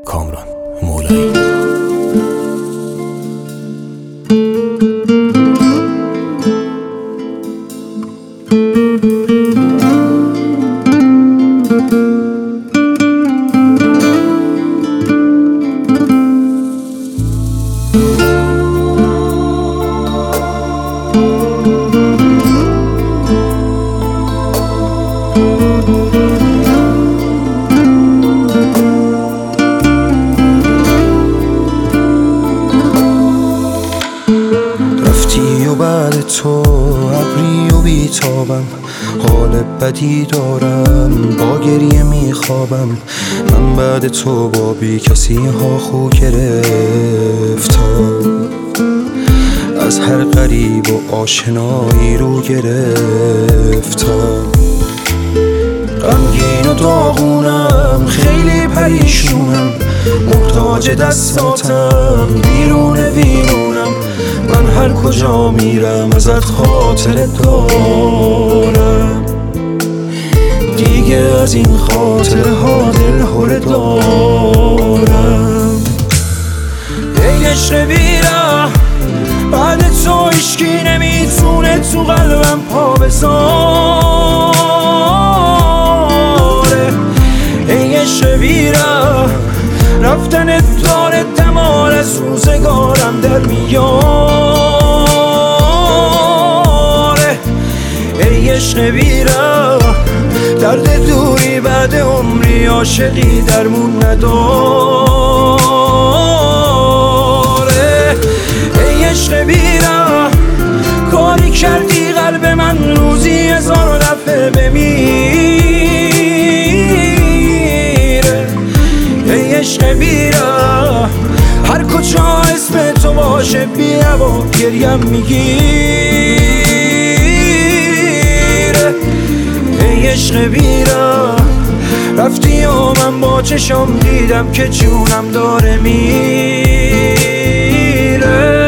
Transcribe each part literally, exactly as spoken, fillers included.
کامران مولایی. رفتی و بعد تو ابری و بیتابم، حال بدی دارم با گریه میخوابم. من بعد تو با بی کسی ها خو گرفتم، از هر غریب و آشنایی رو گرفتم. غمگین و داغونم، خیلی پریشونم، محتاج دستاتم، بیرون ویرونم. من هر کجا میرم ازت خاطر دارم، دیگه از این خاطره ها دل هره دارم. ای عشق بیره، بعد تو عشقی نمیتونه تو قلبم پا بذاره. ای عشق بیره، رفتن داره دمار از روزگارم در میاره. ای عشق بیره، درد دوری بعد عمری عاشقی درمون نداره. ای عشق بیره، کاری کردی قلب من روزی هزار دفعه بمیره. ای عشق بیره، هر کجا اسم تو باشه بی هوا گریم میگیره. ای عشق بیره، رفتی و من با چشم دیدم که جونم داره میره.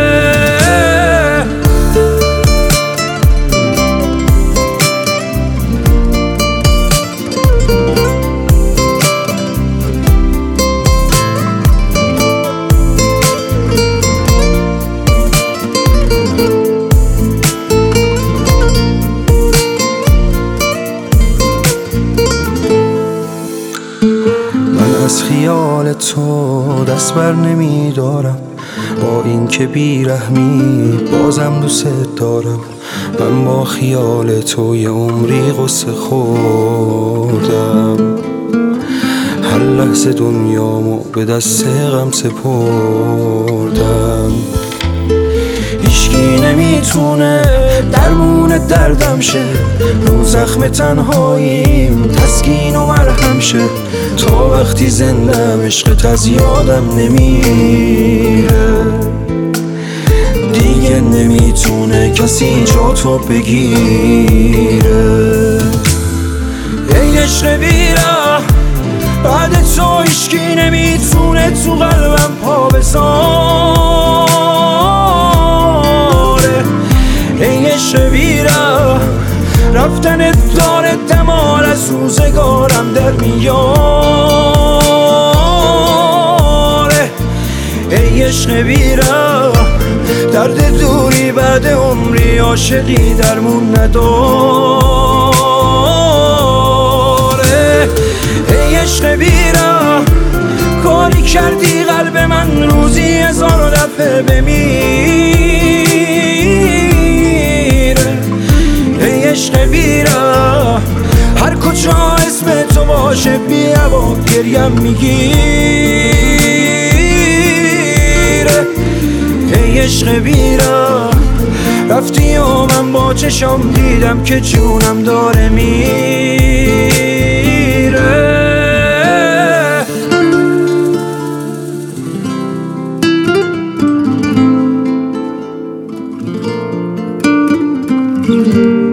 از خیال تو دست بر نمی دارم، با این که بیرحمی بازم دوست دارم. من با خیال تو یه عمری غصه خوردم، هر لحظه دنیامو به دست غم سپردم. هیچکی نمیتونه درمون دردم شه، رو زخم تنهاییم تسکین و مرهم شه. تا وقتی زندم عشقت از یادم نمیره، دیگه نمیتونه کسی جا تو بگیره. ای عشق بیره، بعد تو هیچکی نمیتونه تو قلبم پا بذاره. ای عشق بیره، رفتن داره دمار از روزگارم در میاره. ای عشق بیره، درد دوری بعد عمری عاشقی درمون نداره. ای عشق بیره، کاری کردی قلب من روزی هزار دفعه بمیره. ای عشق بیره، هر کجا اسم تو باشه بی هوا گریم میگیره. ای عشق بیره، رفتی و من با چشم دیدم که جونم داره میره.